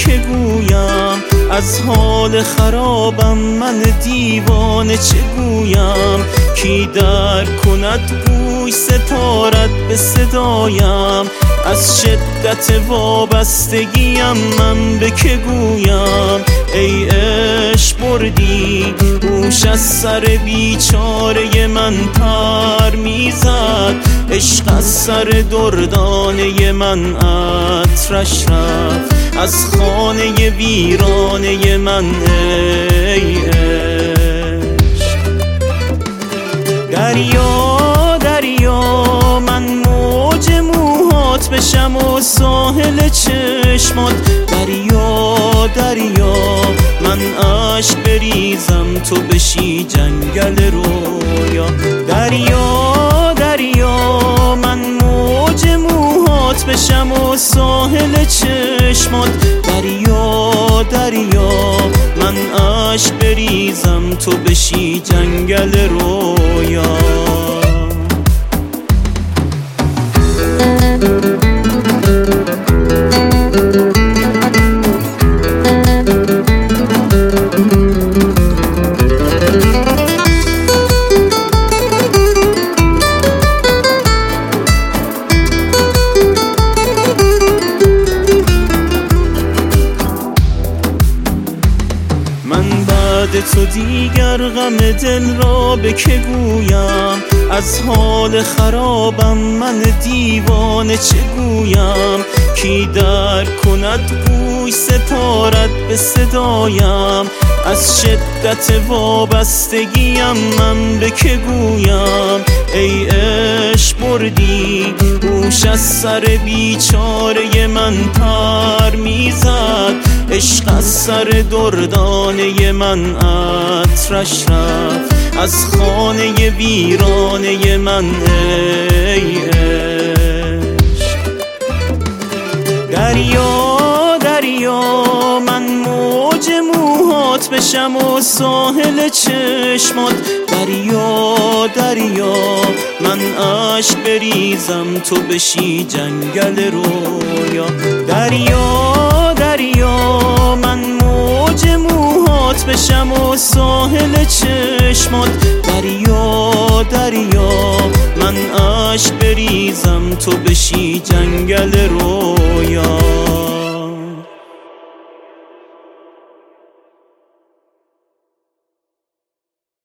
که گویم؟ از حال خرابم من دیوانه چه گویم؟ کی درک کند گوش سپارد به صدایم؟ از شدت وابستگیم من به که گویم؟ ای عشق بردی گوش از سر بیچاره من پر میزد، عشق از سر دردانه من عطرش رفت، از خانه ویرانه من ای عشق. دریا دریا من موج موهات بشم و ساحل چشمات، دریا دریا من عشق بریزم تو بشی جنگل رویا. دریا دریا من موج موهات بشم و ساحل چشمات، دریا دریا من عشق بریزم تو بشی جنگل رویا. تو دیگر غم دل را به که گویم؟ از حال خرابم من دیوانه چه گویم؟ کی درک کند گوش سپارد به صدایم؟ از شدت وابستگیم من به که گویم؟ ای عشق بردی گوش از سر بیچاره من پر میزد، عشق از سر دردانه من عطرش رفت، از خانه ویرانه من ای عشق. دریا دریا من موج موهات بشم و ساحل چشمات، دریا دریا من عشق بریزم تو بشی جنگل رویا. دریا دریا من موج موهات بشم و ساحل چشمات، دریا دریا من عشق بریزم تو بشی جنگل رویا.